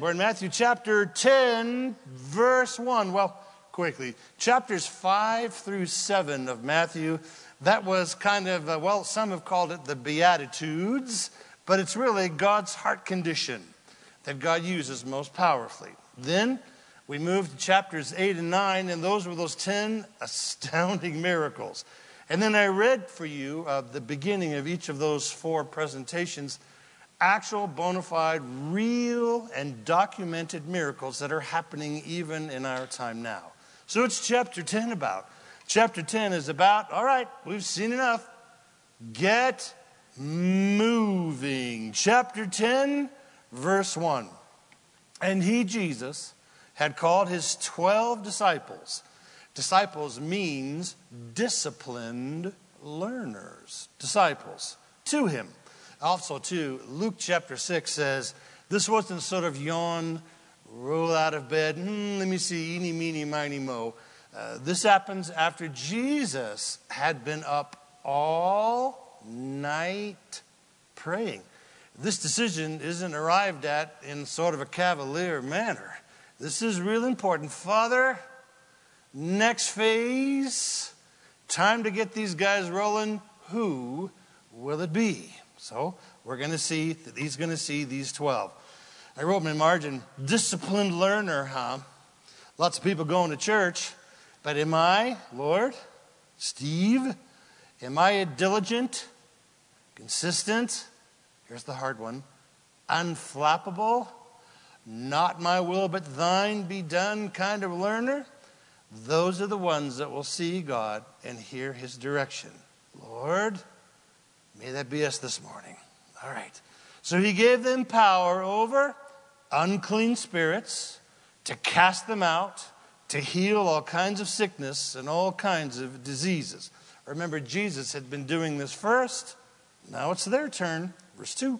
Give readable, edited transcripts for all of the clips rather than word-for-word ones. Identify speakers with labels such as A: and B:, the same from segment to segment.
A: We're in Matthew chapter 10, verse 1. Well, quickly. Chapters 5 through 7 of Matthew, that was kind of, some have called it the Beatitudes, but it's really God's heart condition that God uses most powerfully. Then we moved to chapters 8 and 9, and those were those 10 astounding miracles. And then I read for you the beginning of each of those 4 presentations, actual, bona fide, real, and documented miracles that are happening even in our time now. So it's chapter 10 about. Chapter 10 is about, all right, we've seen enough. Get moving. Chapter 10, verse 1. And he, Jesus, had called his 12 disciples. Disciples means disciplined learners. Disciples to him. Also, too, Luke chapter 6 says, this wasn't sort of yawn, roll out of bed, let me see, eeny, meeny, miny, mo. This happens after Jesus had been up all night praying. This decision isn't arrived at in sort of a cavalier manner. This is real important. Father, next phase, time to get these guys rolling. Who will it be? So we're going to see that he's going to see these 12. I wrote in my margin, disciplined learner, huh? Lots of people going to church, but am I, Lord, Steve, am I a diligent, consistent, here's the hard one, unflappable, not my will but thine be done kind of learner? Those are the ones that will see God and hear his direction. Lord, may that be us this morning. All right. So he gave them power over unclean spirits, to cast them out, to heal all kinds of sickness and all kinds of diseases. Remember, Jesus had been doing this first. Now it's their turn. Verse 2.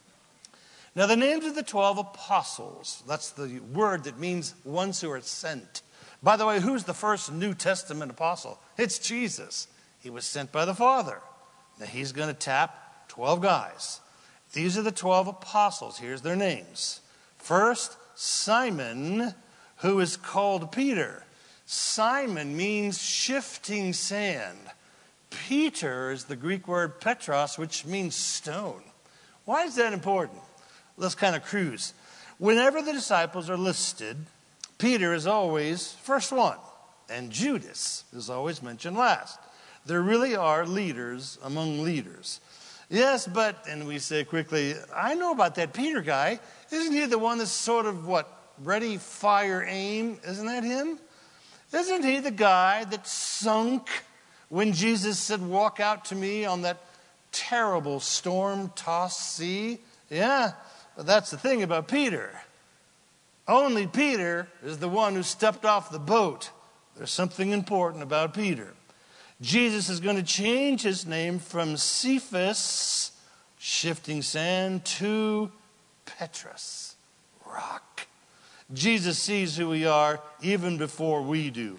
A: Now the names of the 12 apostles, that's the word that means ones who are sent. By the way, who's the first New Testament apostle? It's Jesus. He was sent by the Father. Now he's going to tap 12 guys. These are the 12 apostles. Here's their names. First, Simon, who is called Peter. Simon means shifting sand. Peter is the Greek word Petros, which means stone. Why is that important? Let's kind of cruise. Whenever the disciples are listed, Peter is always first one, and Judas is always mentioned last. There really are leaders among leaders. Yes, but, and we say quickly, I know about that Peter guy. Isn't he the one that's sort of, ready, fire, aim? Isn't that him? Isn't he the guy that sunk when Jesus said, walk out to me on that terrible storm-tossed sea? Yeah, but that's the thing about Peter. Only Peter is the one who stepped off the boat. There's something important about Peter. Jesus is going to change his name from Cephas, shifting sand, to Petrus, rock. Jesus sees who we are even before we do.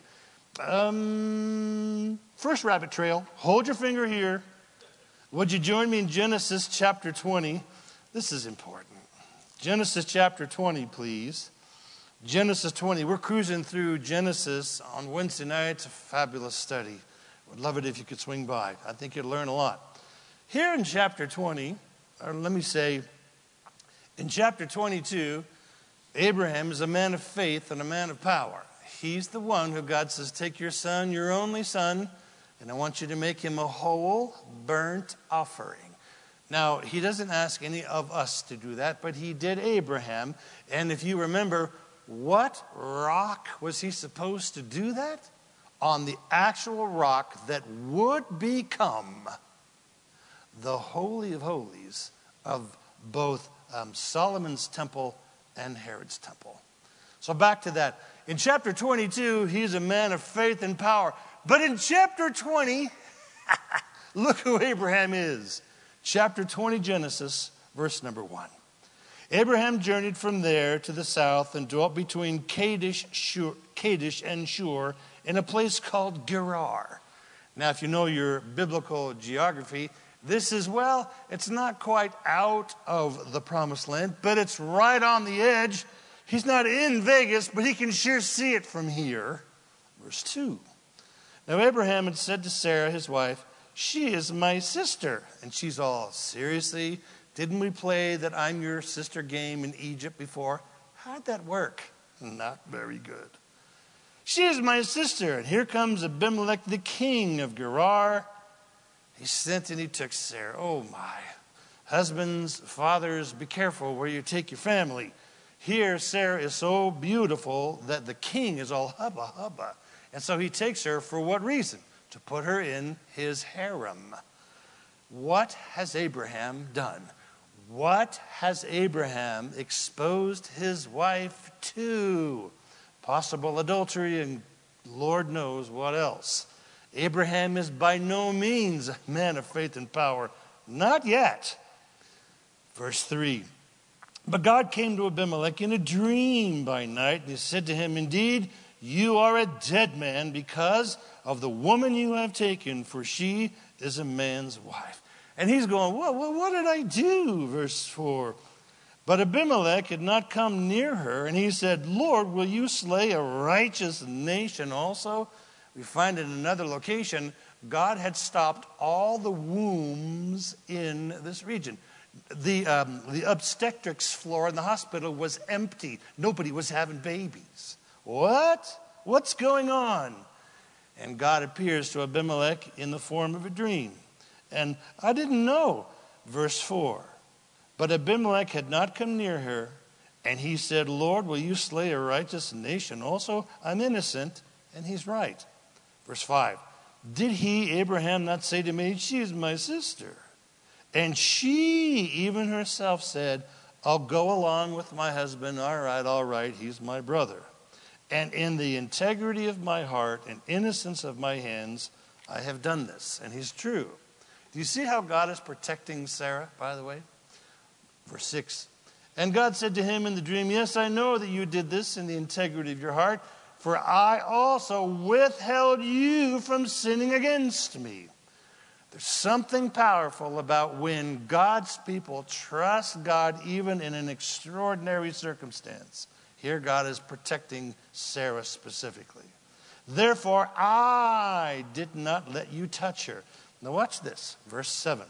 A: First rabbit trail, hold your finger here. Would you join me in Genesis chapter 20? This is important. Genesis chapter 20, please. Genesis 20. We're cruising through Genesis on Wednesday night. It's a fabulous study. Would love it if you could swing by. I think you'd learn a lot. Here in chapter 20, or let me say, in chapter 22, Abraham is a man of faith and a man of power. He's the one who God says, take your son, your only son, and I want you to make him a whole burnt offering. Now, he doesn't ask any of us to do that, but he did Abraham. And if you remember, what rock was he supposed to do that? On the actual rock that would become the Holy of Holies of both Solomon's temple and Herod's temple. So back to that. In chapter 22, he's a man of faith and power. But in chapter 20, look who Abraham is. Chapter 20, Genesis, verse number 1. Abraham journeyed from there to the south and dwelt between Kadesh and Shur in a place called Gerar. Now, if you know your biblical geography, this is, it's not quite out of the promised land, but it's right on the edge. He's not in Vegas, but he can sure see it from here. Verse 2. Now Abraham had said to Sarah, his wife, she is my sister. And she's all, seriously? Didn't we play that I'm your sister game in Egypt before? How'd that work? Not very good. She is my sister. And here comes Abimelech, the king of Gerar. He sent and he took Sarah. Oh my. Husbands, fathers, be careful where you take your family. Here, Sarah is so beautiful that the king is all hubba hubba. And so he takes her for what reason? To put her in his harem. What has Abraham done? What has Abraham exposed his wife to? Possible adultery and Lord knows what else. Abraham is by no means a man of faith and power. Not yet. Verse 3. But God came to Abimelech in a dream by night, and he said to him, indeed, you are a dead man because of the woman you have taken, for she is a man's wife. And he's going, what did I do? Verse 4. But Abimelech had not come near her, and he said, Lord, will you slay a righteous nation also? We find in another location, God had stopped all the wombs in this region. The obstetrics floor in the hospital was empty. Nobody was having babies. What? What's going on? And God appears to Abimelech in the form of a dream. And I didn't know. Verse 4. But Abimelech had not come near her. And he said, Lord, will you slay a righteous nation also? I'm innocent. And he's right. Verse 5. Did he, Abraham, not say to me, she is my sister? And she, even herself, said, I'll go along with my husband. All right, he's my brother. And in the integrity of my heart and innocence of my hands, I have done this. And he's true. Do you see how God is protecting Sarah, by the way? Verse 6. And God said to him in the dream, yes, I know that you did this in the integrity of your heart, for I also withheld you from sinning against me. There's something powerful about when God's people trust God even in an extraordinary circumstance. Here God is protecting Sarah specifically. Therefore, I did not let you touch her. Now watch this, verse 7.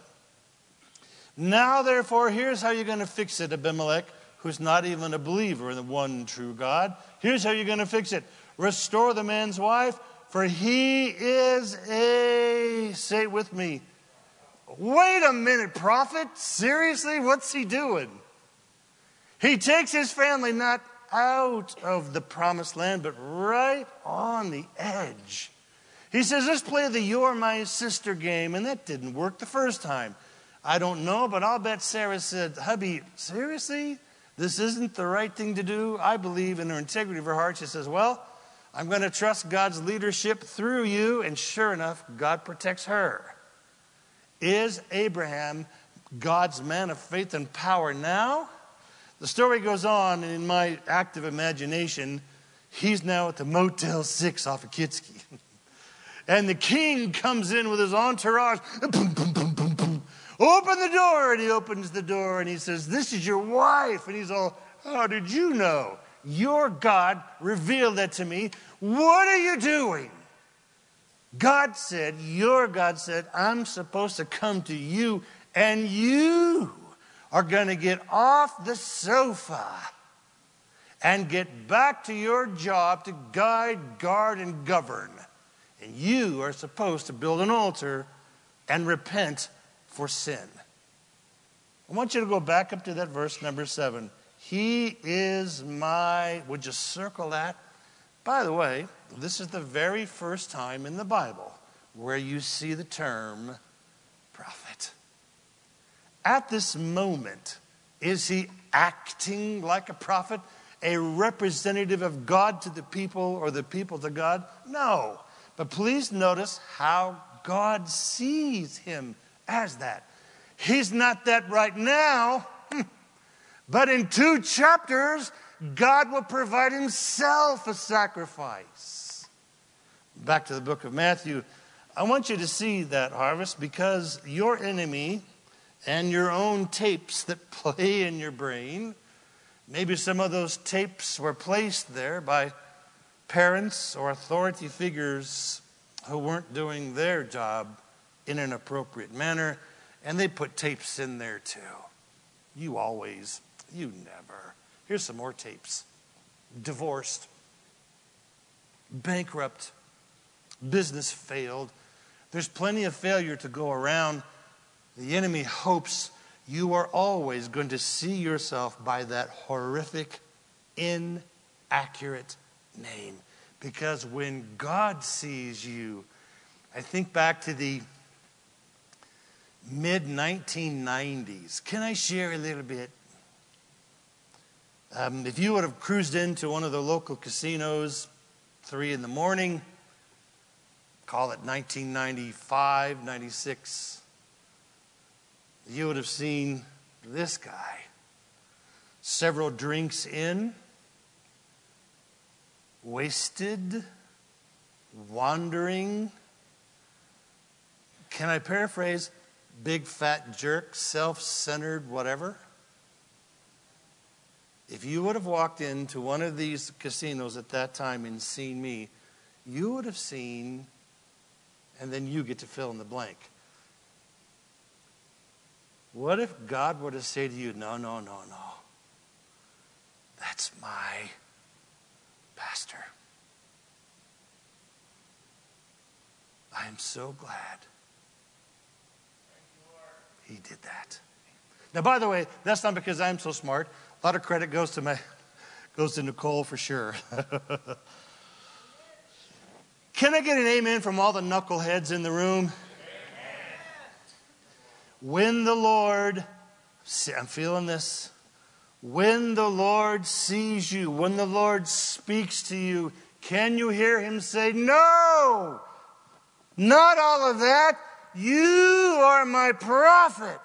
A: Now, therefore, here's how you're going to fix it, Abimelech, who's not even a believer in the one true God. Here's how you're going to fix it. Restore the man's wife, for he is say it with me. Wait a minute, prophet. Seriously? What's he doing? He takes his family not out of the promised land, but right on the edge. He says, let's play the you're my sister game. And that didn't work the first time. I don't know, but I'll bet Sarah said, hubby, seriously? This isn't the right thing to do? I believe in her integrity of her heart. She says, well, I'm going to trust God's leadership through you. And sure enough, God protects her. Is Abraham God's man of faith and power now? The story goes on, and in my active imagination, he's now at the Motel 6 off of Kitski. And the king comes in with his entourage. Boom, boom, boom, boom, boom. Open the door. And he opens the door and he says, this is your wife. And he's all, how did you know? Your God revealed that to me. What are you doing? God said, your God said, I'm supposed to come to you, and you are going to get off the sofa and get back to your job to guide, guard, and govern. And you are supposed to build an altar and repent for sin. I want you to go back up to that verse number 7. He is my, would you circle that? By the way, this is the very first time in the Bible where you see the term prophet. At this moment, is he acting like a prophet, a representative of God to the people or the people to God? No. But please notice how God sees him as that. He's not that right now, but in 2 chapters, God will provide himself a sacrifice. Back to the book of Matthew. I want you to see that, Harvest, because your enemy and your own tapes that play in your brain Maybe some of those tapes were placed there by parents or authority figures who weren't doing their job in an appropriate manner, and they put tapes in there too. You always, you never. Here's some more tapes. Divorced, bankrupt, business failed. There's plenty of failure to go around. The enemy hopes you are always going to see yourself by that horrific, inaccurate name. Because when God sees you, I think back to the mid-1990s. Can I share a little bit? If you would have cruised into one of the local casinos 3 in the morning, call it 1995, 96, you would have seen this guy. Several drinks in, wasted, wandering. Can I paraphrase? Big fat jerk, self-centered, whatever. If you would have walked into one of these casinos at that time and seen me, you would have seen, and then you get to fill in the blank. What if God were to say to you, no, no, no, no. That's my pastor. I am so glad he did that. Now, by the way, that's not because I'm so smart. A lot of credit goes to Nicole for sure. Can I get an amen from all the knuckleheads in the room? When the Lord, I'm feeling this. When the Lord sees you, when the Lord speaks to you, can you hear him say, no, not all of that. You are my prophet.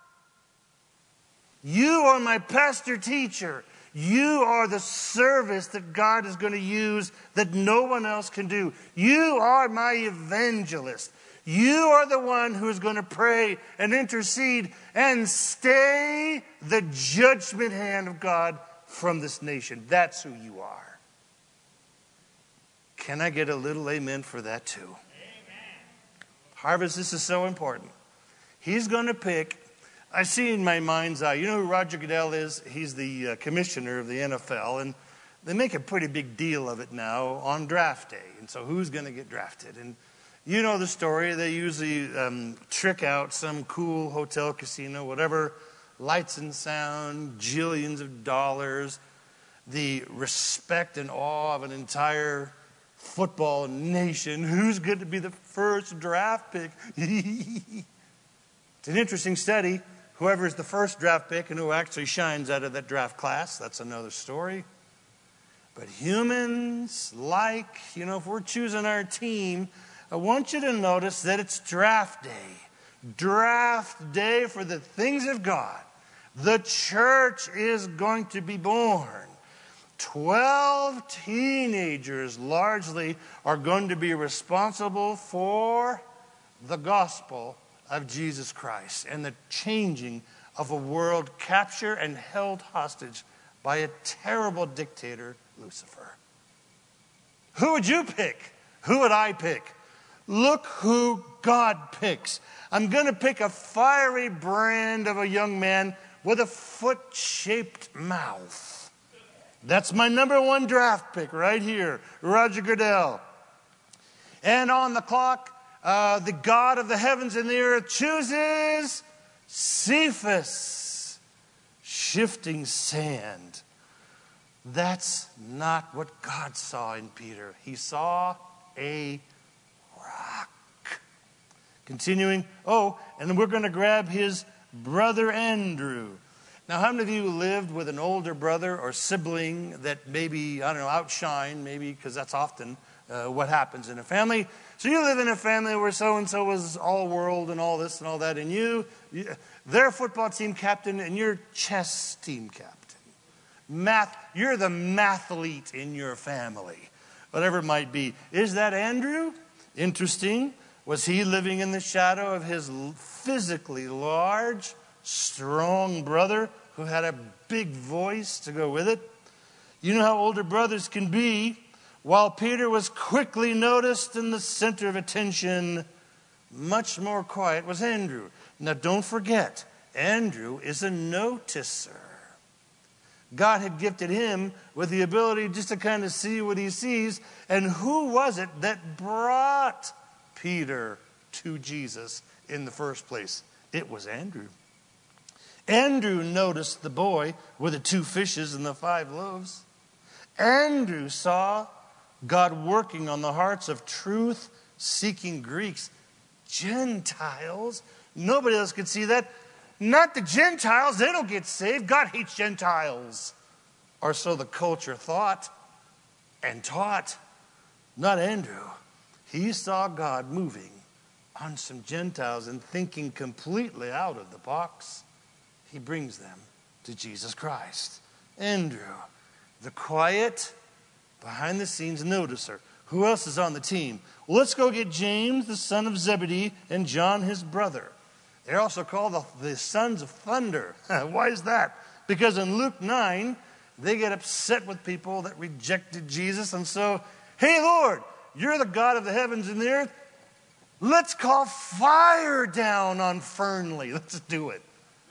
A: You are my pastor teacher. You are the service that God is going to use that no one else can do. You are my evangelist. You are the one who is going to pray and intercede and stay the judgment hand of God from this nation. That's who you are. Can I get a little amen for that too? Amen. Harvest, this is so important. He's going to pick, I see in my mind's eye, you know who Roger Goodell is? He's the commissioner of the NFL, and they make a pretty big deal of it now on draft day. And so who's going to get drafted? And you know the story. They usually trick out some cool hotel, casino, whatever, lights and sound, jillions of dollars, the respect and awe of an entire football nation. Who's going to be the first draft pick? It's an interesting study. Whoever is the first draft pick and who actually shines out of that draft class, that's another story. But humans if we're choosing our team, I want you to notice that it's draft day. Draft day for the things of God. The church is going to be born. 12 teenagers largely are going to be responsible for the gospel of Jesus Christ and the changing of a world captured and held hostage by a terrible dictator, Lucifer. Who would you pick? Who would I pick? Look who God picks. I'm going to pick a fiery brand of a young man with a foot-shaped mouth. That's my number one draft pick right here, Roger Goodell. And on the clock, the God of the heavens and the earth chooses Cephas, shifting sand. That's not what God saw in Peter. He saw a rock. Continuing, and then we're going to grab his brother Andrew. Now, how many of you lived with an older brother or sibling that maybe, outshine, maybe, because that's often what happens in a family. So you live in a family where so-and-so was all world and all this and all that, and they're football team captain and you're chess team captain. You're the mathlete in your family, whatever it might be. Is that Andrew? Interesting. Was he living in the shadow of his physically large, strong brother who had a big voice to go with it. You know how older brothers can be. While Peter was quickly noticed in the center of attention, much more quiet was Andrew. Now don't forget, Andrew is a noticer. God had gifted him with the ability just to kind of see what he sees. And who was it that brought Peter to Jesus in the first place? It was Andrew. Andrew noticed the boy with the 2 fishes and the 5 loaves. Andrew saw God working on the hearts of truth-seeking Greeks. Gentiles? Nobody else could see that. Not the Gentiles. They don't get saved. God hates Gentiles. Or so the culture thought and taught. Not Andrew. He saw God moving on some Gentiles and thinking completely out of the box. He brings them to Jesus Christ. Andrew, the quiet, behind-the-scenes noticer. Who else is on the team? Well, let's go get James, the son of Zebedee, and John, his brother. They're also called the sons of thunder. Why is that? Because in Luke 9, they get upset with people that rejected Jesus. And so, hey, Lord, you're the God of the heavens and the earth. Let's call fire down on Fernley. Let's do it.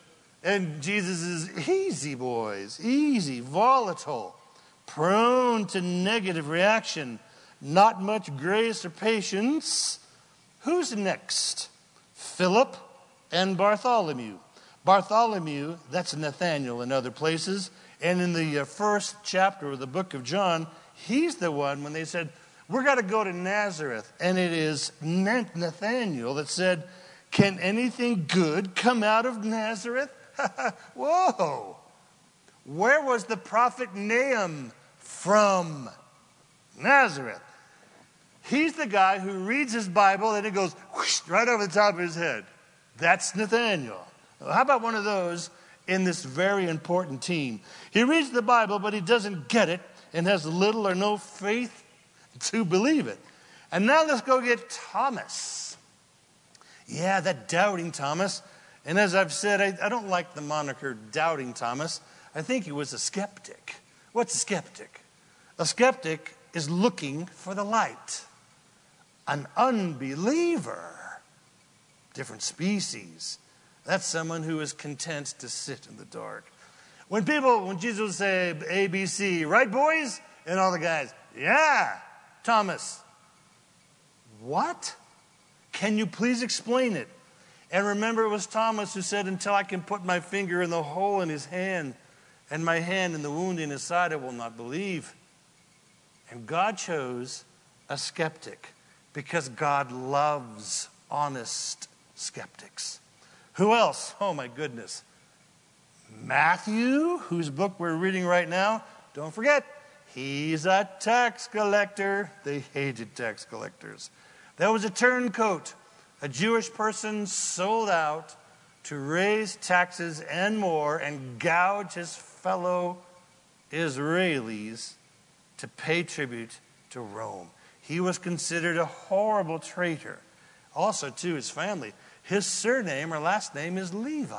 A: And Jesus is easy, boys. Easy, volatile, prone to negative reaction, not much grace or patience. Who's next? Philip and Bartholomew. Bartholomew, that's Nathanael in other places. And in the first chapter of the book of John, he's the one when they said, we're going to go to Nazareth. And it is Nathanael that said, can anything good come out of Nazareth? Whoa. Where was the prophet Nahum from? Nazareth. He's the guy who reads his Bible and it goes whoosh, right over the top of his head. That's Nathanael. How about one of those in this very important team? He reads the Bible, but he doesn't get it and has little or no faith to believe it. And now let's go get Thomas. Yeah, that doubting Thomas. And as I've said, I don't like the moniker doubting Thomas. I think he was a skeptic. What's a skeptic? A skeptic is looking for the light. An unbeliever, different species. That's someone who is content to sit in the dark. When Jesus would say ABC, right, boys? And all the guys, yeah, Thomas. What? Can you please explain it? And remember, it was Thomas who said, until I can put my finger in the hole in his hand and my hand in the wound in his side, I will not believe. And God chose a skeptic because God loves honest skeptics. Who else? Oh, my goodness. Matthew, whose book we're reading right now. Don't forget, he's a tax collector. They hated tax collectors. There was a turncoat, a Jewish person sold out to raise taxes and more and gouge his fellow Israelis to pay tribute to Rome. He was considered a horrible traitor. Also, to his family. His surname or last name is Levi.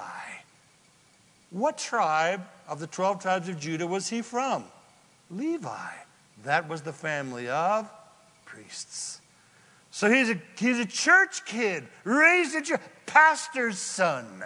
A: What tribe of the 12 tribes of Judah was he from? Levi. That was the family of priests. So he's a church kid, raised a church, pastor's son.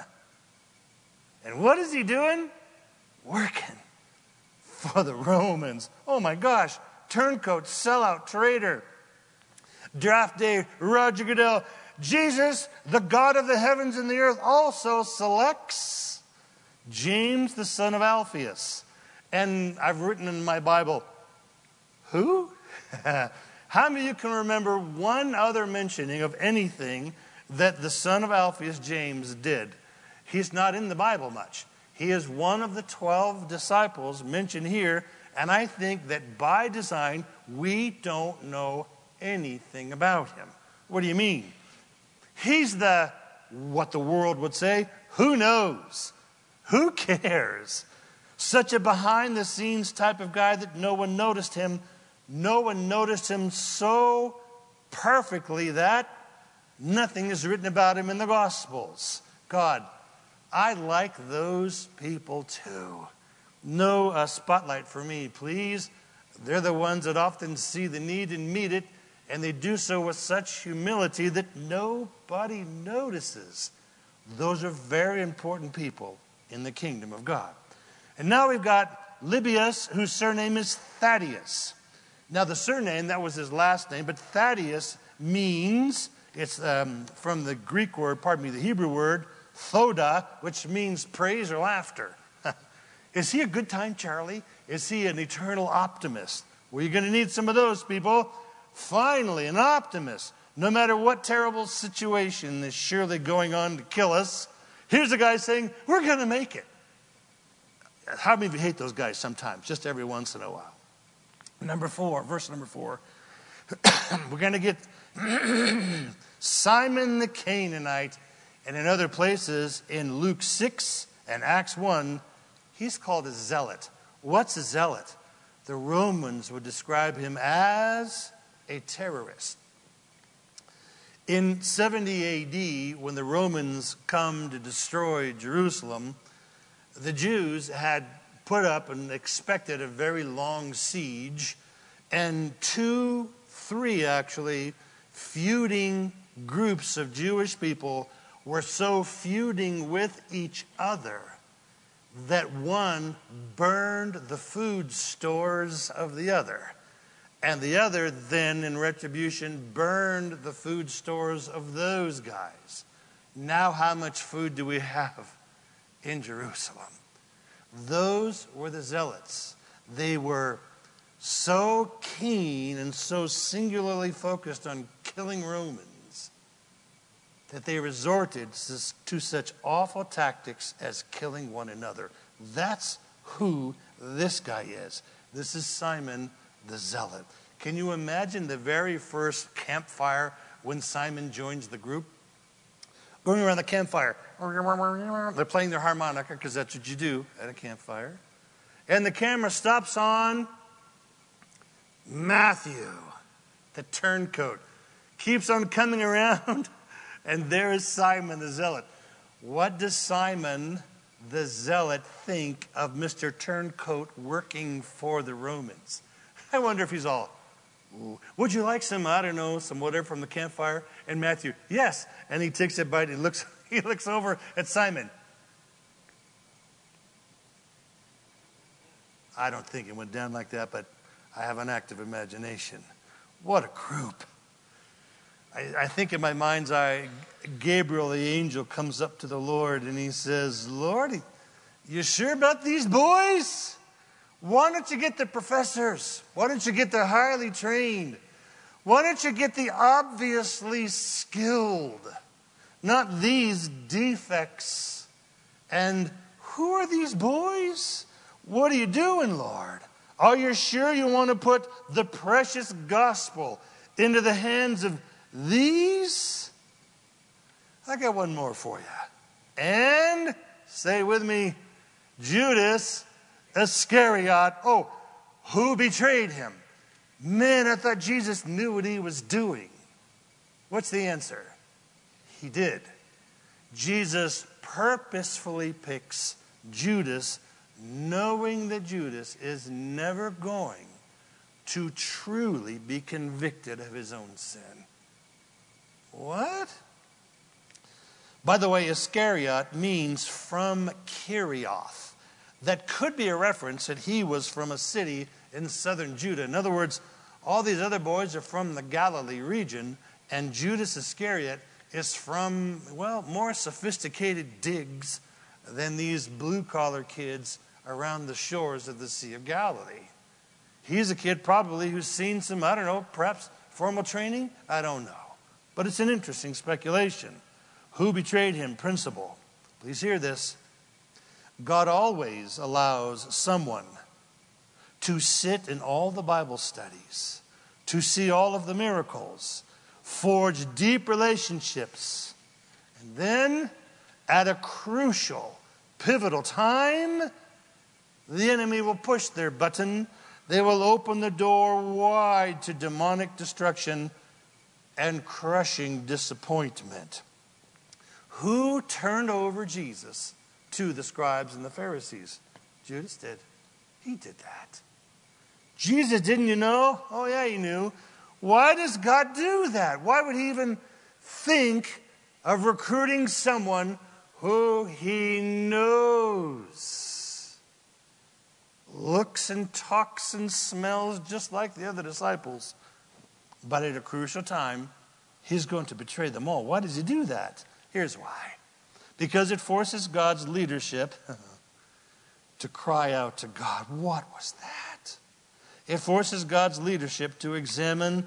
A: And what is he doing? Working for the Romans. Oh my gosh, turncoat, sellout, traitor. Draft day, Roger Goodell. Jesus, the God of the heavens and the earth, also selects James, the son of Alphaeus. And I've written in my Bible, who? How many of you can remember one other mentioning of anything that the son of Alphaeus, James, did? He's not in the Bible much. He is one of the 12 disciples mentioned here, and I think that by design, we don't know anything about him. What do you mean? He's what the world would say, who knows? Who cares? Such a behind-the-scenes type of guy that no one noticed him. No one noticed him so perfectly that nothing is written about him in the Gospels. God, I like those people too. No spotlight for me, please. They're the ones that often see the need and meet it, and they do so with such humility that nobody notices. Those are very important people in the kingdom of God. And now we've got Lebbaeus, whose surname is Thaddeus. Now the surname, that was his last name, but Thaddeus means, it's from the Greek word, the Hebrew word, thoda, which means praise or laughter. Is he a good time, Charlie? Is he an eternal optimist? Well, you're going to need some of those people. Finally, an optimist. No matter what terrible situation is surely going on to kill us, here's a guy saying, we're going to make it. How many of you hate those guys sometimes, just every once in a while? Verse number 4. We're going to get Simon the Canaanite, and in other places, in Luke 6 and Acts 1, he's called a zealot. What's a zealot? The Romans would describe him as a terrorist. In 70 AD, when the Romans come to destroy Jerusalem, the Jews had put up and expected a very long siege, and 3 actually feuding groups of Jewish people were so feuding with each other that one burned the food stores of the other. And the other then, in retribution, burned the food stores of those guys. Now how much food do we have in Jerusalem? Those were the zealots. They were so keen and so singularly focused on killing Romans that they resorted to such awful tactics as killing one another. That's who this guy is. This is Simon the Zealot. Can you imagine the very first campfire when Simon joins the group? Going around the campfire. They're playing their harmonica because that's what you do at a campfire. And the camera stops on Matthew, the turncoat. Keeps on coming around. And there is Simon the Zealot. What does Simon the Zealot think of Mr. Turncoat working for the Romans? I wonder if he's all, would you like some, I don't know, some whatever from the campfire? And Matthew, yes. And he takes a bite and he looks over at Simon. I don't think it went down like that, but I have an active imagination. What a group. I think in my mind's eye, Gabriel the angel comes up to the Lord and he says, Lord, you sure about these boys? Why don't you get the professors? Why don't you get the highly trained? Why don't you get the obviously skilled? Not these defects. And who are these boys? What are you doing, Lord? Are you sure you want to put the precious gospel into the hands of these? I got one more for you. And, say with me, Judas Iscariot. Oh, who betrayed him? Man, I thought Jesus knew what he was doing. What's the answer? He did. Jesus purposefully picks Judas, knowing that Judas is never going to truly be convicted of his own sin. What? By the way, Iscariot means from Kerioth. That could be a reference that he was from a city in southern Judah. In other words, all these other boys are from the Galilee region, and Judas Iscariot is from, well, more sophisticated digs than these blue-collar kids around the shores of the Sea of Galilee. He's a kid probably who's seen some, I don't know, perhaps formal training? I don't know. But it's an interesting speculation. Who betrayed him? Principle. Please hear this. God always allows someone to sit in all the Bible studies, to see all of the miracles, forge deep relationships, and then at a crucial, pivotal time, the enemy will push their button. They will open the door wide to demonic destruction and crushing disappointment. Who turned over Jesus to the scribes and the Pharisees. Judas did. He did that. Jesus, didn't you know? Oh, yeah, he knew. Why does God do that? Why would he even think of recruiting someone who he knows looks and talks and smells just like the other disciples, but at a crucial time, he's going to betray them all? Why does he do that? Here's why. Because it forces God's leadership to cry out to God. What was that? It forces God's leadership to examine,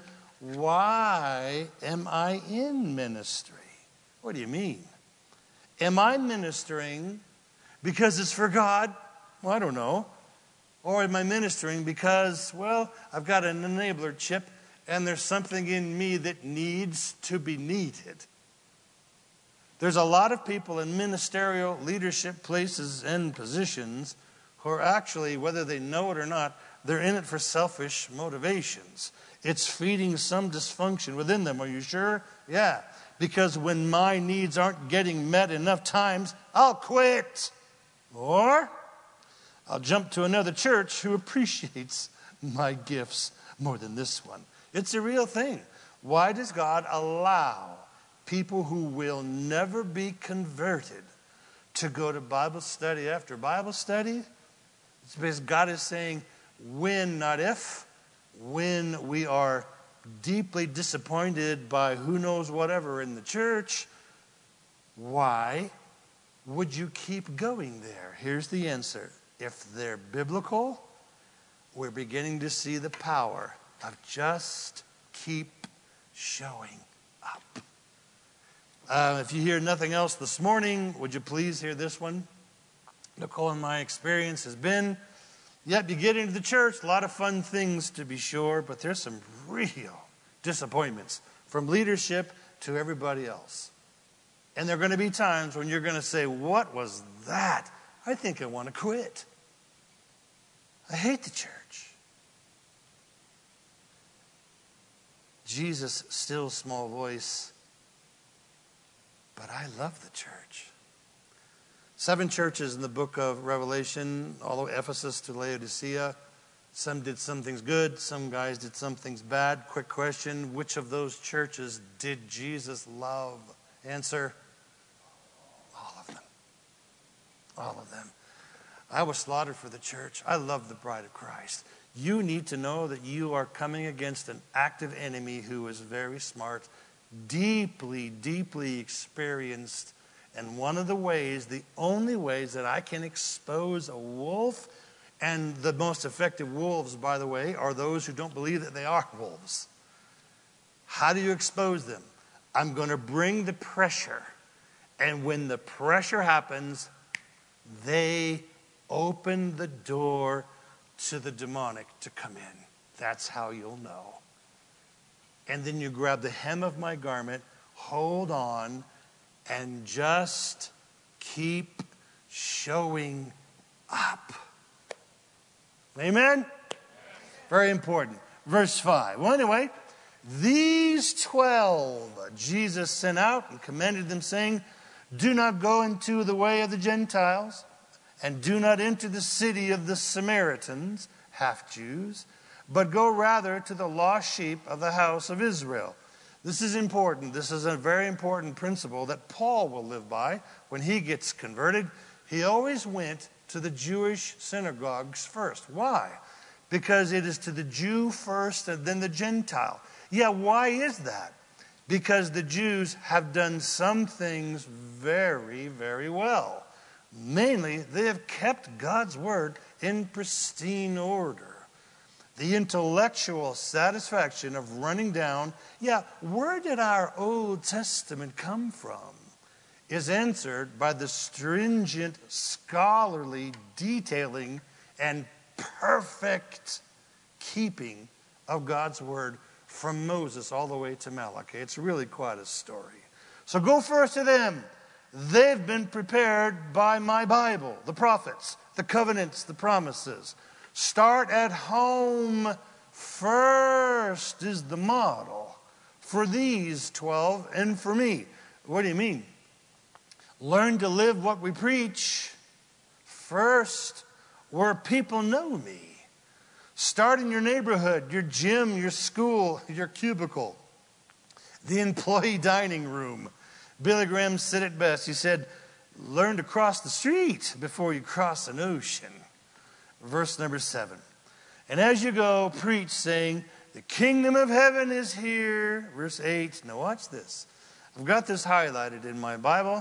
A: why am I in ministry? What do you mean? Am I ministering because it's for God? Well, I don't know. Or am I ministering because, well, I've got an enabler chip and there's something in me that needs to be needed? There's a lot of people in ministerial leadership places and positions who are actually, whether they know it or not, they're in it for selfish motivations. It's feeding some dysfunction within them. Are you sure? Yeah. Because when my needs aren't getting met enough times, I'll quit. Or I'll jump to another church who appreciates my gifts more than this one. It's a real thing. Why does God allow people who will never be converted to go to Bible study after Bible study? It's because God is saying, when, not if, when we are deeply disappointed by who knows whatever in the church, why would you keep going there? Here's the answer. If they're biblical, we're beginning to see the power of just keep showing up. If you hear nothing else this morning, would you please hear this one? Nicole, in my experience, has been, yep, you get into the church, a lot of fun things to be sure, but there's some real disappointments from leadership to everybody else. And there are going to be times when you're going to say, what was that? I think I want to quit. I hate the church. Jesus' still small voice, but I love the church. 7 churches in the book of Revelation, although Ephesus to Laodicea. Some did some things good, some guys did some things bad. Quick question, which of those churches did Jesus love? Answer, all of them. All of them. I was slaughtered for the church. I love the bride of Christ. You need to know that you are coming against an active enemy who is very smart, deeply, deeply experienced. And one of the ways, the only ways that I can expose a wolf, and the most effective wolves, by the way, are those who don't believe that they are wolves. How do you expose them? I'm going to bring the pressure. And when the pressure happens, they open the door to the demonic to come in. That's how you'll know. And then you grab the hem of my garment, hold on, and just keep showing up. Amen? Very important. Verse 5. Well, anyway, these 12 Jesus sent out and commanded them, saying, do not go into the way of the Gentiles, and do not enter the city of the Samaritans, half-Jews, but go rather to the lost sheep of the house of Israel. This is important. This is a very important principle that Paul will live by when he gets converted. He always went to the Jewish synagogues first. Why? Because it is to the Jew first and then the Gentile. Yeah, why is that? Because the Jews have done some things very, very well. Mainly, they have kept God's word in pristine order. The intellectual satisfaction of running down, where did our Old Testament come from, is answered by the stringent, scholarly detailing and perfect keeping of God's word from Moses all the way to Malachi. It's really quite a story. So go first to them. They've been prepared by my Bible, the prophets, the covenants, the promises. Start at home first is the model for these 12 and for me. What do you mean? Learn to live what we preach. first where people know me. Start in your neighborhood, your gym, your school, your cubicle, the employee dining room. Billy Graham said it best. He said, learn to cross the street before you cross an ocean. Verse number 7. And as you go, preach, saying, the kingdom of heaven is here. Verse 8. Now watch this. I've got this highlighted in my Bible.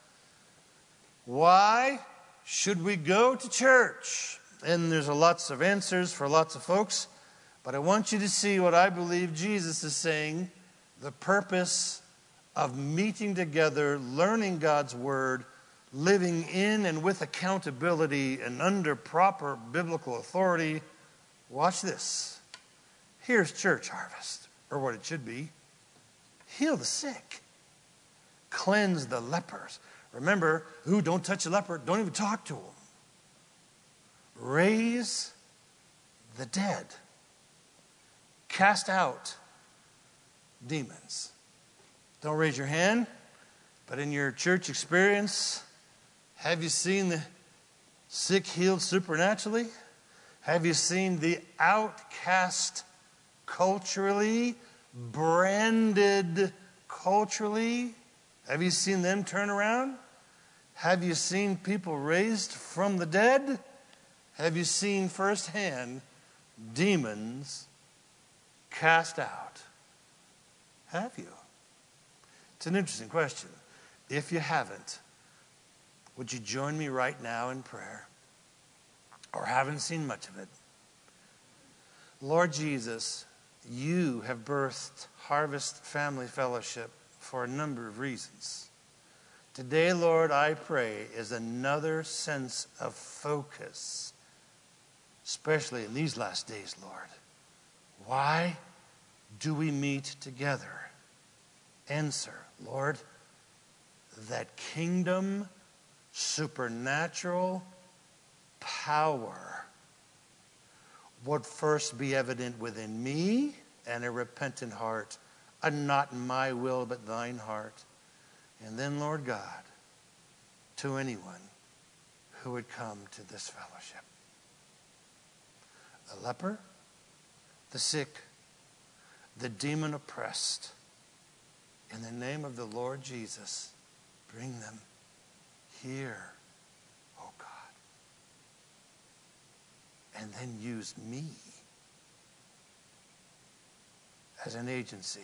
A: Why should we go to church? And there's lots of answers for lots of folks. But I want you to see what I believe Jesus is saying. The purpose of meeting together, learning God's word, living in and with accountability and under proper biblical authority. Watch this. Here's church harvest, or what it should be. Heal the sick. Cleanse the lepers. Remember, don't touch a leper. Don't even talk to them. Raise the dead. Cast out demons. Don't raise your hand, but in your church experience, have you seen the sick healed supernaturally? Have you seen the outcast culturally, branded culturally? Have you seen them turn around? Have you seen people raised from the dead? Have you seen firsthand demons cast out? Have you? It's an interesting question. If you haven't, would you join me right now in prayer? Or haven't seen much of it? Lord Jesus, you have birthed Harvest Family Fellowship for a number of reasons. Today, Lord, I pray is another sense of focus, especially in these last days, Lord. Why do we meet together? Answer, Lord, that kingdom, supernatural power would first be evident within me and a repentant heart, a not my will but thine heart. And then, Lord God, to anyone who would come to this fellowship. The leper, the sick, the demon oppressed, in the name of the Lord Jesus, bring them here, oh God. And then use me as an agency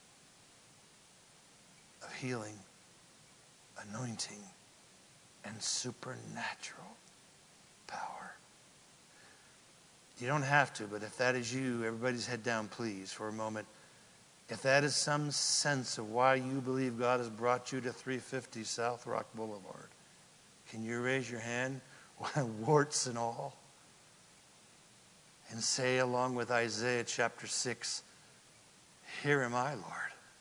A: of healing, anointing, and supernatural power. You don't have to, but if that is you, everybody's head down, please, for a moment. If that is some sense of why you believe God has brought you to 350 South Rock Boulevard, can you raise your hand, warts and all, and say along with Isaiah chapter 6, here am I, Lord.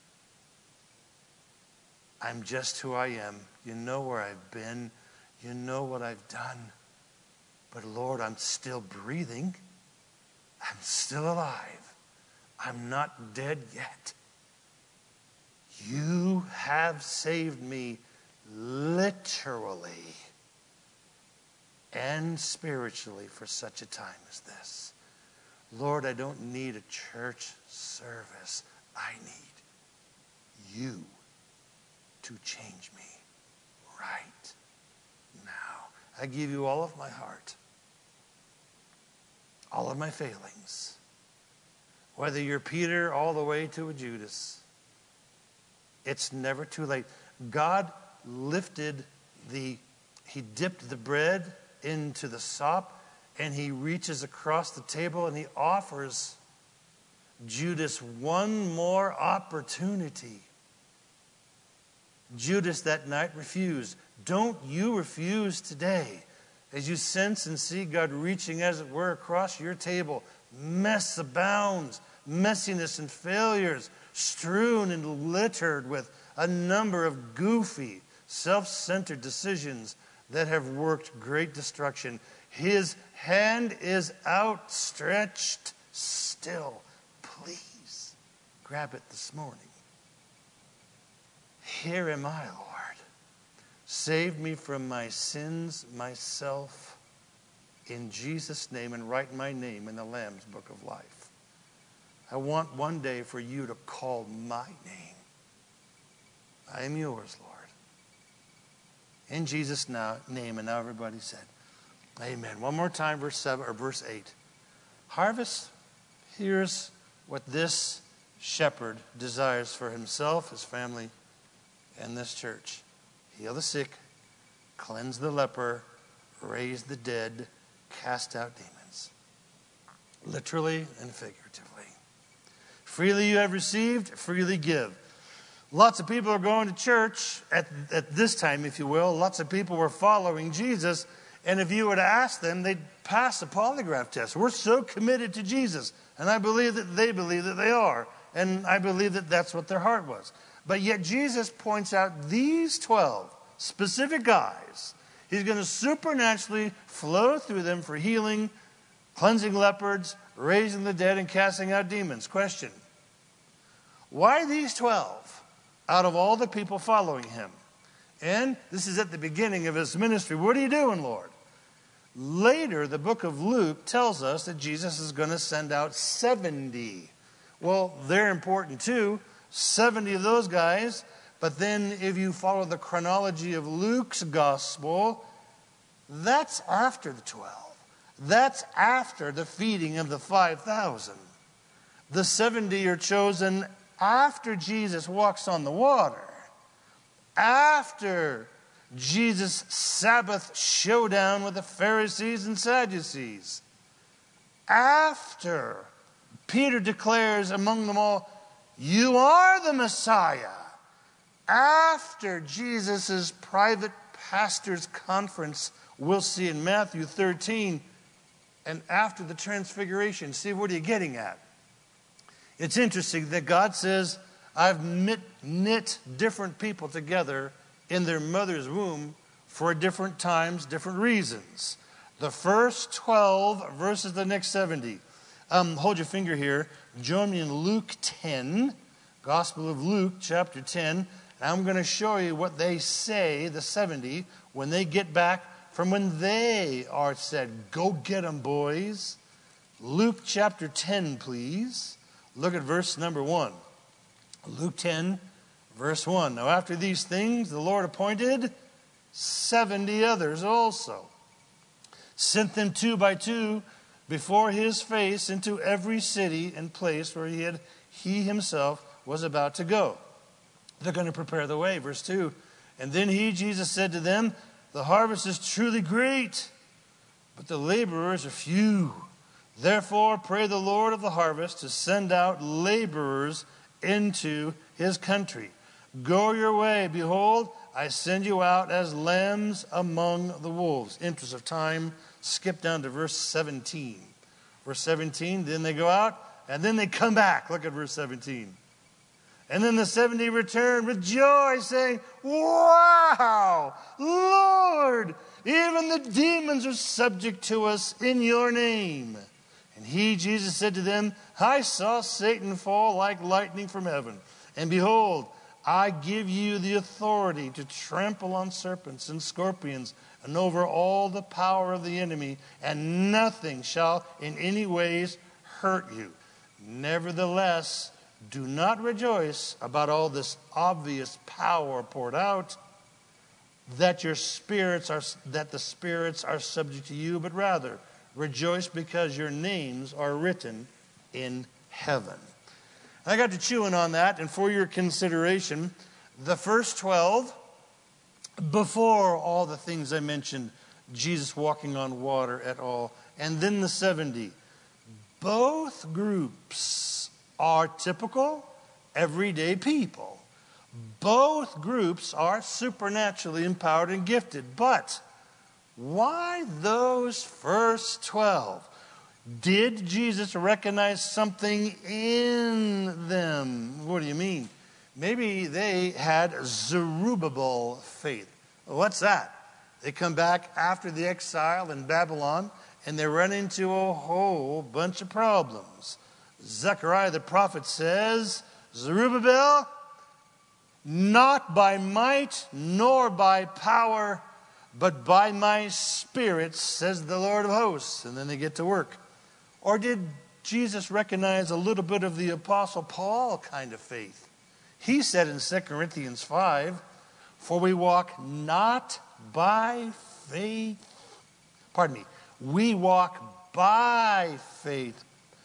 A: I'm just who I am. You know where I've been. You know what I've done. But Lord, I'm still breathing. I'm still alive. I'm not dead yet. You have saved me literally and spiritually for such a time as this. Lord, I don't need a church service. I need you to change me right now. I give you all of my heart, all of my failings. Whether you're Peter all the way to a Judas, it's never too late. God he dipped the bread into the sop, and he reaches across the table and he offers Judas one more opportunity. Judas that night refused. Don't you refuse today. As you sense and see God reaching, as it were, across your table, mess abounds, messiness and failures, strewn and littered with a number of goofy, self-centered decisions that have worked great destruction. His hand is outstretched still. Please grab it this morning. Here am I, Lord. Save me from my sins myself in Jesus' name, and write my name in the Lamb's book of life. I want one day for you to call my name. I am yours, Lord. In Jesus' name, and now everybody said, amen. One more time, verse 7 or verse 8. Harvest, here's what this shepherd desires for himself, his family, and this church. Heal the sick, cleanse the leper, raise the dead, cast out demons. Literally and figuratively. Freely you have received, freely give. Lots of people are going to church at this time, if you will. Lots of people were following Jesus. And if you were to ask them, they'd pass a polygraph test. We're so committed to Jesus. And I believe that they believe that they are. And I believe that that's what their heart was. But yet Jesus points out these 12 specific guys. He's going to supernaturally flow through them for healing, cleansing lepers, raising the dead, and casting out demons. Question: why these 12 out of all the people following him? And this is at the beginning of his ministry. What are you doing, Lord? Later, the book of Luke tells us that Jesus is going to send out 70. Well, they're important too. 70 of those guys. But then if you follow the chronology of Luke's gospel, that's after the 12. That's after the feeding of the 5,000. The 70 are chosen after Jesus walks on the water. After Jesus' Sabbath showdown with the Pharisees and Sadducees. After Peter declares among them all, you are the Messiah. After Jesus' private pastor's conference, we'll see in Matthew 13, and after the transfiguration. See, what are you getting at? It's interesting that God says, I've knit different people together in their mother's womb for different times, different reasons. The first 12 versus the next 70. Hold your finger here. Join me in Luke 10, Gospel of Luke, chapter 10. I'm going to show you what they say, the 70, when they get back from when they are said, go get them, boys. Luke chapter 10, please. Look at verse number 1. Luke 10, verse 1. Now after these things, the Lord appointed 70 others also. Sent them 2 by 2 before his face into every city and place where he himself was about to go. They're going to prepare the way. Verse 2. And then Jesus said to them, the harvest is truly great, but the laborers are few. Therefore, pray the Lord of the harvest to send out laborers into his country. Go your way. Behold, I send you out as lambs among the wolves. Interest of time, skip down to verse 17. Verse 17, then they go out, and then they come back. Look at verse 17. And then the 70 returned with joy, saying, wow, Lord, even the demons are subject to us in your name. And Jesus said to them, I saw Satan fall like lightning from heaven. And behold, I give you the authority to trample on serpents and scorpions and over all the power of the enemy, and nothing shall in any ways hurt you. Nevertheless, do not rejoice about all this obvious power poured out, that the spirits are subject to you, but rather rejoice because your names are written in heaven. I got to chewing on that, and for your consideration, the first 12, before all the things I mentioned, Jesus walking on water at all, and then the 70, both groups are typical, everyday people. Both groups are supernaturally empowered and gifted. But why those first 12? Did Jesus recognize something in them? What do you mean? Maybe they had Zerubbabel faith. What's that? They come back after the exile in Babylon, and they run into a whole bunch of problems. Zechariah the prophet says, Zerubbabel, not by might nor by power, but by my Spirit, says the Lord of hosts. And then they get to work. Or did Jesus recognize a little bit of the Apostle Paul kind of faith? He said in 2 Corinthians 5, for we walk not by faith. Pardon me. We walk by faith,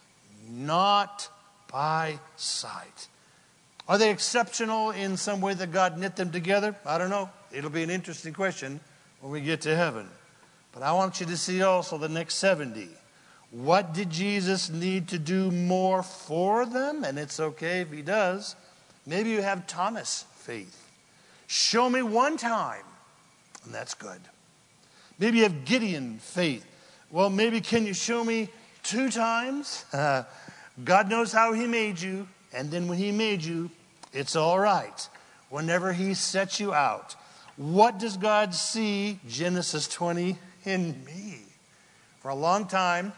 A: not by sight. Are they exceptional in some way that God knit them together? I don't know. It'll be an interesting question when we get to heaven. But I want you to see also the next 70. What did Jesus need to do more for them? And it's okay if he does. Maybe you have Thomas faith. Show me one time, and that's good. Maybe you have Gideon faith. Well, maybe can you show me 2 times? God knows how he made you, and then when he made you, it's all right. Whenever he sets you out. What does God see, Genesis 20, in me? For a long time,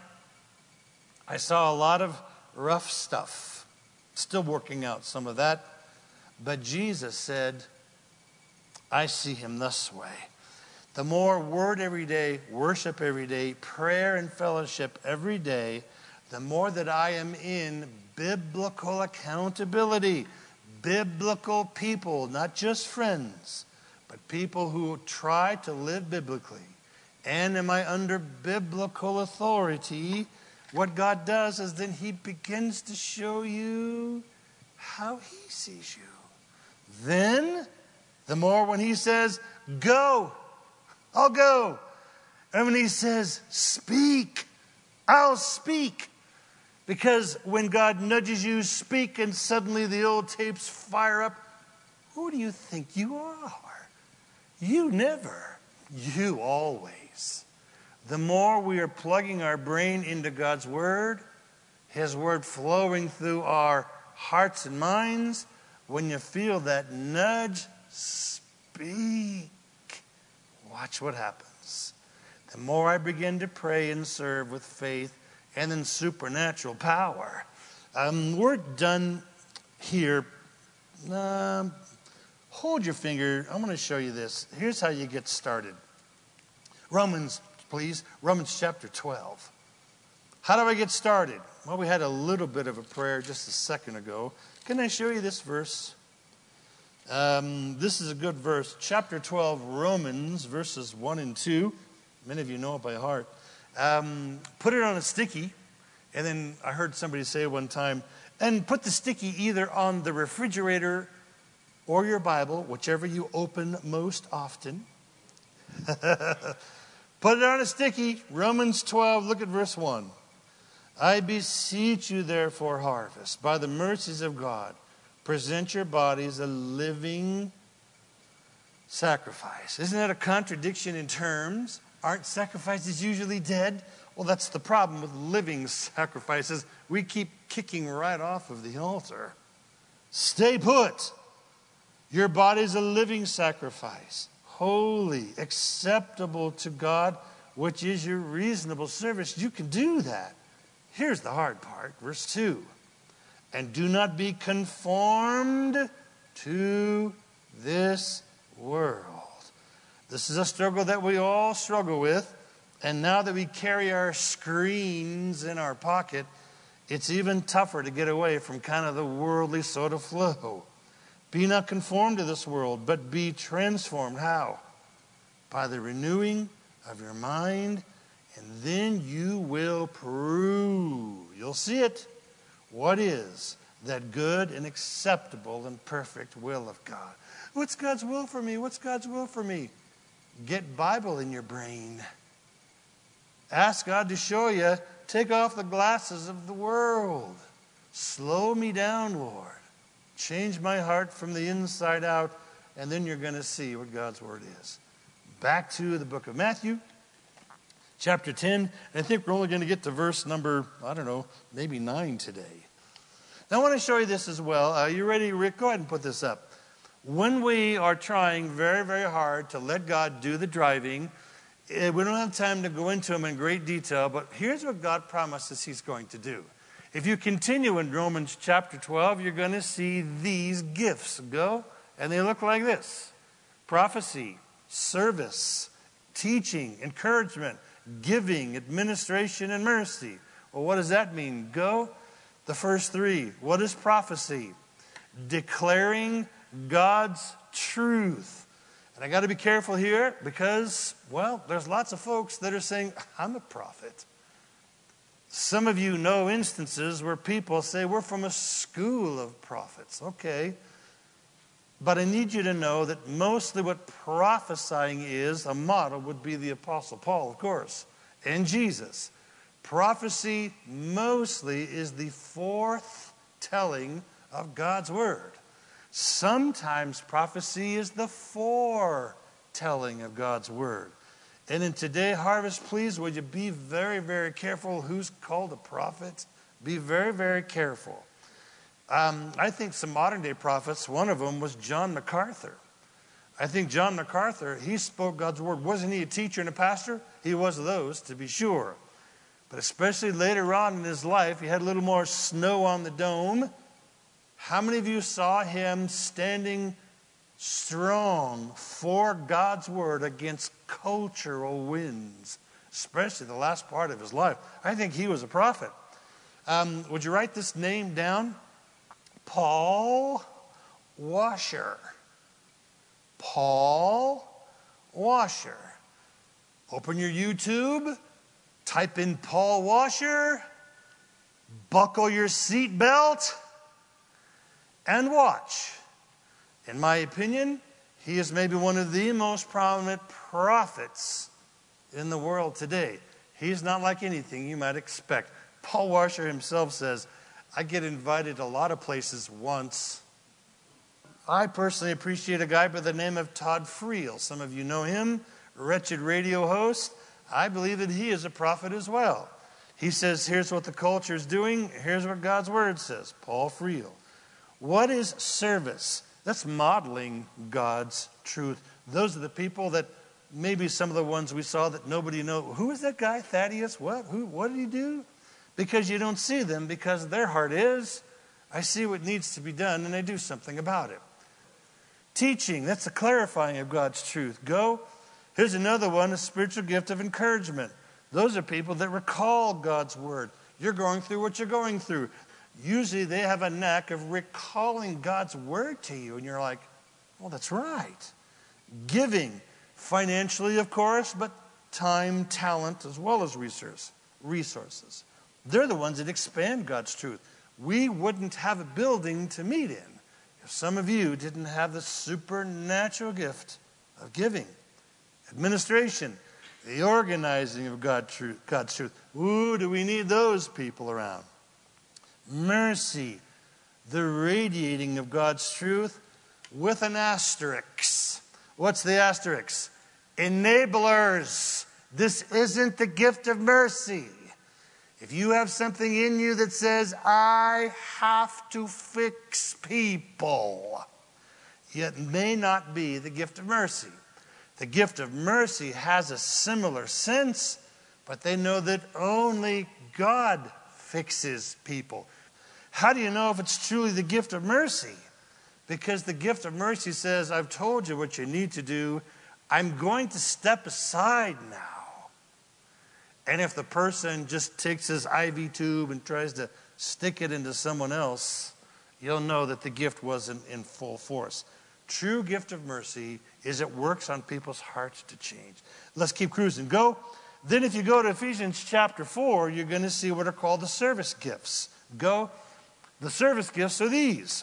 A: I saw a lot of rough stuff. Still working out some of that. But Jesus said, I see him this way. The more word every day, worship every day, prayer and fellowship every day, the more that I am in biblical accountability. Biblical people, not just friends, but people who try to live biblically. And am I under biblical authority? What God does is then he begins to show you how he sees you. Then, the more when he says, go, I'll go. And when he says, speak, I'll speak. Because when God nudges you, speak, and suddenly the old tapes fire up, who do you think you are? You never. You always. The more we are plugging our brain into God's Word, His Word flowing through our hearts and minds, when you feel that nudge, speak. Watch what happens. The more I begin to pray and serve with faith, and then supernatural power. We're done here. Hold your finger. I'm going to show you this. Here's how you get started. Romans, please. Romans chapter 12. How do I get started? Well, we had a little bit of a prayer just a second ago. Can I show you this verse? This is a good verse. Chapter 12, Romans, verses 1 and 2. Many of you know it by heart. Put it on a sticky, and then I heard somebody say one time, and put the sticky either on the refrigerator or your Bible, whichever you open most often. Put it on a sticky, Romans 12, look at verse 1. I beseech you therefore, harvest, by the mercies of God, present your bodies a living sacrifice. Isn't that a contradiction in terms? Aren't sacrifices usually dead? Well, that's the problem with living sacrifices. We keep kicking right off of the altar. Stay put. Your body is a living sacrifice, holy, acceptable to God, which is your reasonable service. You can do that. Here's the hard part, verse 2. And do not be conformed to this world. This is a struggle that we all struggle with. And now that we carry our screens in our pocket, it's even tougher to get away from kind of the worldly sort of flow. Be not conformed to this world, but be transformed. How? By the renewing of your mind, and then you will prove, you'll see it, what is that good and acceptable and perfect will of God. What's God's will for me? What's God's will for me? Get Bible in your brain. Ask God to show you. Take off the glasses of the world. Slow me down, Lord. Change my heart from the inside out, and then you're going to see what God's word is. Back to the book of Matthew, chapter 10. I think we're only going to get to verse number, maybe 9 today. Now I want to show you this as well. Are you ready, Rick? Go ahead and put this up. When we are trying very, very hard to let God do the driving, we don't have time to go into them in great detail, but here's what God promises He's going to do. If you continue in Romans chapter 12, you're going to see these gifts. Go And they look like this: prophecy, service, teaching, encouragement, giving, administration, and mercy. Well, what does that mean? Go. The first three. What is prophecy? Declaring God's truth. And I got to be careful here because, well, there's lots of folks that are saying, I'm a prophet. Some of you know instances where people say, we're from a school of prophets. Okay. But I need you to know that mostly what prophesying is, a model would be the Apostle Paul, of course, and Jesus. Prophecy mostly is the forthtelling of God's word. Sometimes prophecy is the foretelling of God's word. And in today, Harvest, please, would you be very, very careful who's called a prophet? Be very, very careful. I think some modern day prophets, one of them was John MacArthur. I think John MacArthur, he spoke God's word. Wasn't he a teacher and a pastor? He was those, to be sure. But especially later on in his life, he had a little more snow on the dome. How many of you saw him standing strong for God's word against cultural winds, especially the last part of his life? I think he was a prophet. Would you write this name down? Paul Washer. Paul Washer. Open your YouTube, type in Paul Washer, buckle your seatbelt, and watch. In my opinion, he is maybe one of the most prominent prophets in the world today. He's not like anything you might expect. Paul Washer himself says, I get invited a lot of places once. I personally appreciate a guy by the name of Todd Friel. Some of you know him, wretched radio host. I believe that he is a prophet as well. He says, here's what the culture is doing. Here's what God's word says. Paul Friel. What is service? That's modeling God's truth. Those are the people that maybe some of the ones we saw that nobody knows. Who is that guy, Thaddeus? What did he do? Because you don't see them, because their heart is, I see what needs to be done, and I do something about it. Teaching, that's the clarifying of God's truth. Go. Here's another one, a spiritual gift of encouragement. Those are people that recall God's word. You're going through what you're going through. Usually they have a knack of recalling God's word to you, and you're like, well, that's right. Giving, financially, of course, but time, talent, as well as resources. They're the ones that expand God's truth. We wouldn't have a building to meet in if some of you didn't have the supernatural gift of giving. Administration, the organizing of God's truth. Ooh, do we need those people around? Mercy, the radiating of God's truth with an asterisk. What's the asterisk? Enablers. This isn't the gift of mercy. If you have something in you that says, I have to fix people, it may not be the gift of mercy. The gift of mercy has a similar sense, but they know that only God fixes people. How do you know if it's truly the gift of mercy? Because the gift of mercy says, I've told you what you need to do. I'm going to step aside now. And if the person just takes his IV tube and tries to stick it into someone else, you'll know that the gift wasn't in full force. True gift of mercy is it works on people's hearts to change. Let's keep cruising. Go. Then if you go to Ephesians chapter 4, you're going to see what are called the service gifts. Go. The service gifts are these.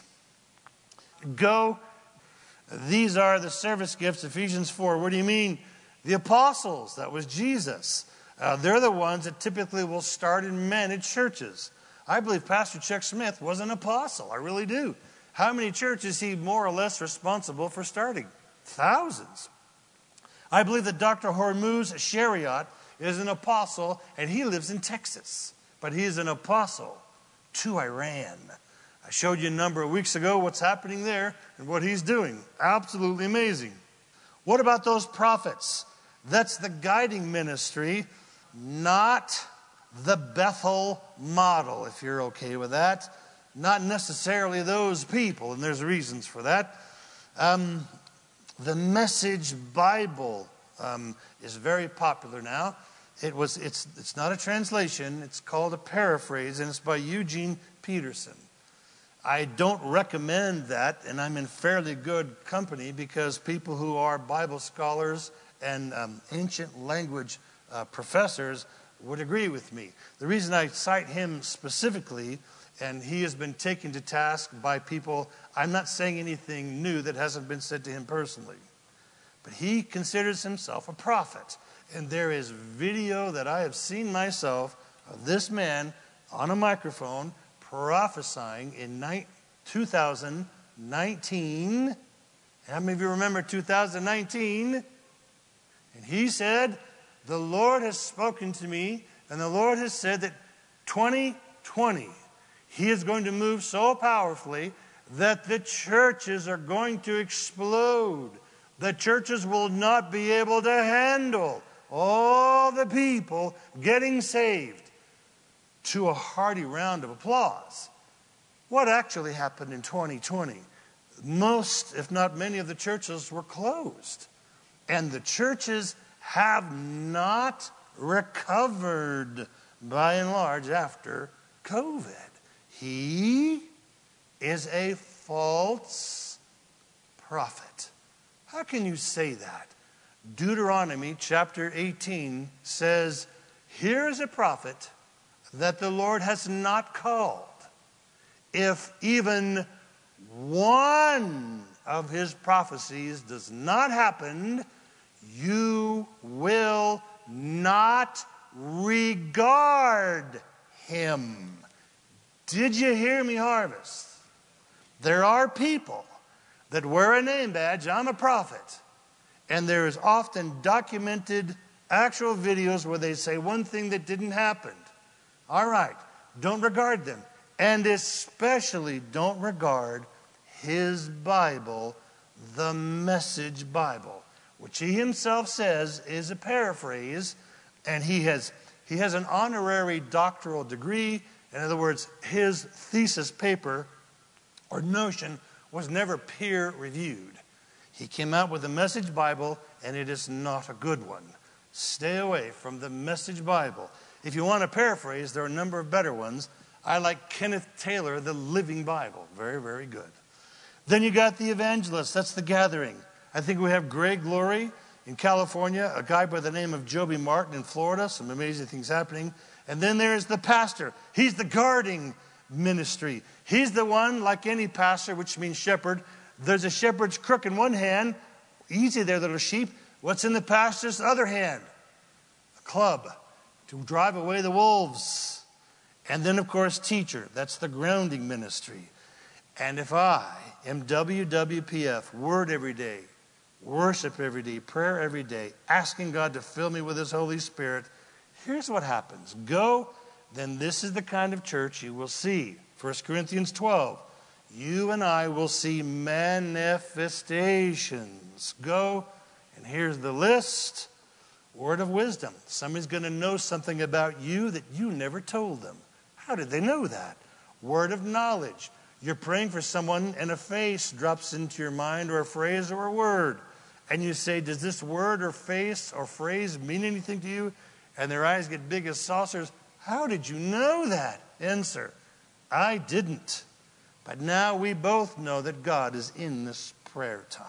A: Go. These are the service gifts, Ephesians 4. What do you mean? The apostles, that was Jesus. They're the ones that typically will start and manage churches. I believe Pastor Chuck Smith was an apostle. I really do. How many churches is he more or less responsible for starting? Thousands. I believe that Dr. Hormuz Shariat is an apostle, and he lives in Texas. But he is an apostle to Iran. I showed you a number of weeks ago what's happening there and what he's doing. Absolutely amazing. What about those prophets? That's the guiding ministry, not the Bethel model, if you're okay with that. Not necessarily those people, and there's reasons for that. The Message Bible is very popular now. It's not a translation. It's called a paraphrase, and it's by Eugene Peterson. I don't recommend that, and I'm in fairly good company because people who are Bible scholars and ancient language professors would agree with me. The reason I cite him specifically, and he has been taken to task by people, I'm not saying anything new that hasn't been said to him personally, but he considers himself a prophet. And there is video that I have seen myself of this man on a microphone prophesying in 2019. How many of you remember 2019? And he said, the Lord has spoken to me, and the Lord has said that 2020, he is going to move so powerfully that the churches are going to explode. The churches will not be able to handle all the people getting saved. To a hearty round of applause. What actually happened in 2020? Most, if not many, of the churches were closed. And the churches have not recovered by and large after COVID. He is a false prophet. How can you say that? Deuteronomy chapter 18 says, here is a prophet that the Lord has not called. If even one of his prophecies does not happen, you will not regard him. Did you hear me, Harvest? There are people that wear a name badge, I'm a prophet, and there is often documented actual videos where they say one thing that didn't happen. All right, don't regard them. And especially don't regard his Bible, the Message Bible, which he himself says is a paraphrase. And he has an honorary doctoral degree. In other words, his thesis paper or notion was never peer reviewed. He came out with the Message Bible, and it is not a good one. Stay away from the Message Bible. If you want to paraphrase, there are a number of better ones. I like Kenneth Taylor, The Living Bible. Very, very good. Then you got the evangelist. That's The Gathering. I think we have Greg Laurie in California, a guy by the name of Joby Martin in Florida. Some amazing things happening. And then there's the pastor. He's the guarding ministry. He's the one, like any pastor, which means shepherd. There's a shepherd's crook in one hand. Easy there, little sheep. What's in the pastor's other hand? A club to drive away the wolves. And then, of course, teacher. That's the grounding ministry. And if I am WWPF, word every day, worship every day, prayer every day, asking God to fill me with his Holy Spirit, here's what happens. Go, then this is the kind of church you will see. 1 Corinthians 12. You and I will see manifestations. Go, and here's the list. Word of wisdom. Somebody's going to know something about you that you never told them. How did they know that? Word of knowledge. You're praying for someone and a face drops into your mind, or a phrase or a word. And you say, does this word or face or phrase mean anything to you? And their eyes get big as saucers. How did you know that? Answer, I didn't. But now we both know that God is in this prayer time.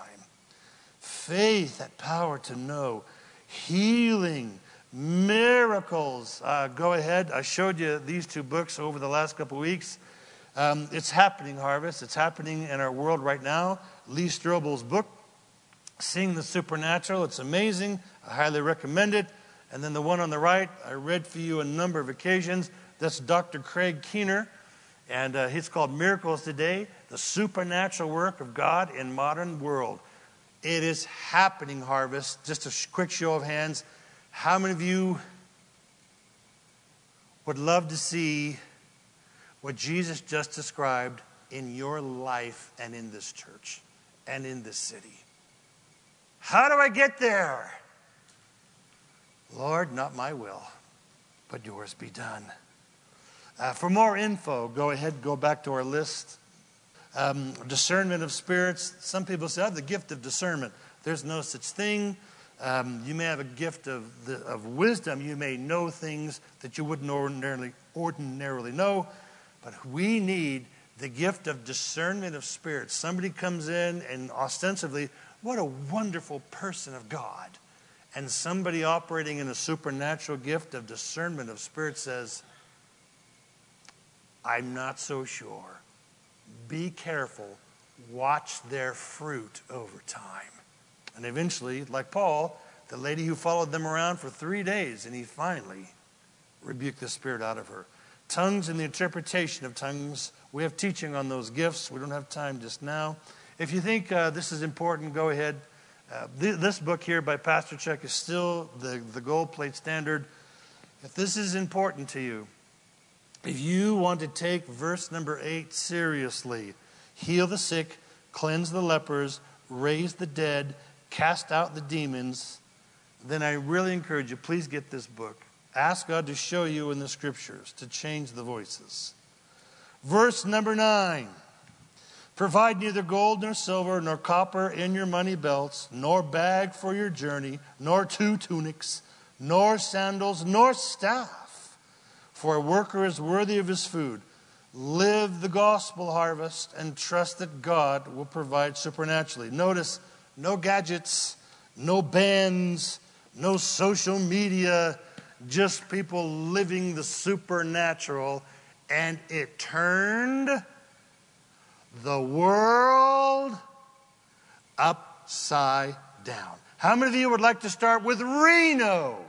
A: Faith, that power to know. Healing, miracles. Go ahead. I showed you these two books over the last couple of weeks. It's happening, Harvest. It's happening in our world right now. Lee Strobel's book, Seeing the Supernatural. It's amazing. I highly recommend it. And then the one on the right, I read for you a number of occasions. That's Dr. Craig Keener. And it's called Miracles Today, the Supernatural Work of God in Modern World. It is happening, Harvest. Just a quick show of hands. How many of you would love to see what Jesus just described in your life and in this church and in this city? How do I get there? Lord, not my will, but yours be done. For more info, go ahead, go back to our list. Discernment of spirits. Some people say, I have the gift of discernment. There's no such thing. You may have a gift of wisdom. You may know things that you wouldn't ordinarily know. But we need the gift of discernment of spirits. Somebody comes in and ostensibly, what a wonderful person of God. And somebody operating in a supernatural gift of discernment of spirits says, I'm not so sure. Be careful. Watch their fruit over time. And eventually, like Paul, the lady who followed them around for 3 days, and he finally rebuked the spirit out of her. Tongues and the interpretation of tongues. We have teaching on those gifts. We don't have time just now. If you think this is important, go ahead. This book here by Pastor Chuck is still the gold plate standard. If this is important to you, if you want to take verse number 8 seriously, heal the sick, cleanse the lepers, raise the dead, cast out the demons, then I really encourage you, please get this book. Ask God to show you in the scriptures, to change the voices. Verse number 9. Provide neither gold nor silver nor copper in your money belts, nor bag for your journey, nor 2 tunics, nor sandals, nor staff. For a worker is worthy of his food. Live the gospel harvest and trust that God will provide supernaturally. Notice, no gadgets, no bands, no social media, just people living the supernatural. And it turned the world upside down. How many of you would like to start with Reno?